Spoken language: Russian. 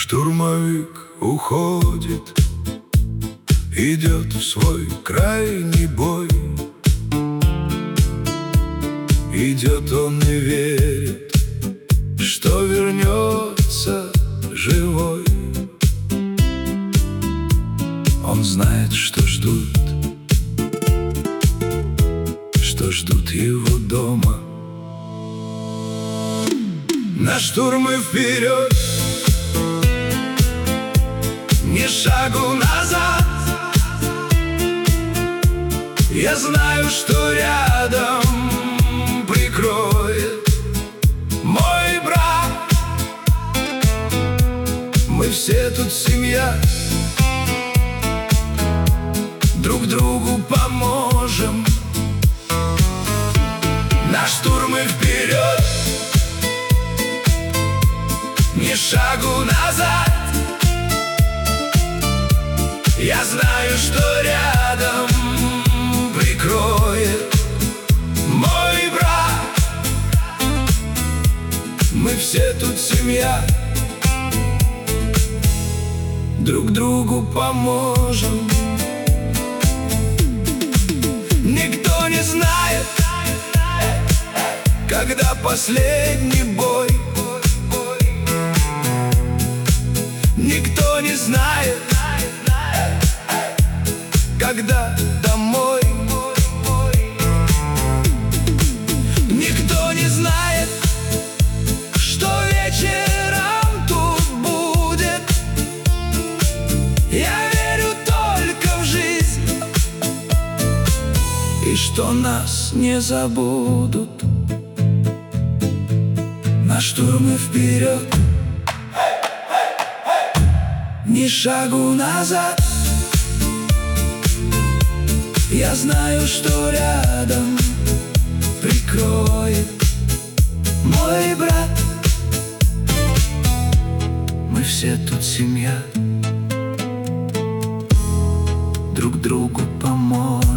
Штурмовик уходит, идет в свой крайний бой. Идет, он не верит, что вернется живой. Он знает, что ждут его дома. На штурм и вперед, ни шагу назад. Я знаю, что рядом прикроет мой брат. Мы все тут семья, друг другу поможем. На штурм и вперед, ни шагу назад. Я знаю, что рядом прикроет мой брат. Мы все тут семья, друг другу поможем. Никто не знает, когда последний бой. Никто не знает, когда домой. Никто не знает, что вечером тут будет. Я верю только в жизнь, и что нас не забудут. На штурм и вперед, ни шагу назад. Я знаю, что рядом прикроет мой брат. Мы все тут семья, друг другу поможем.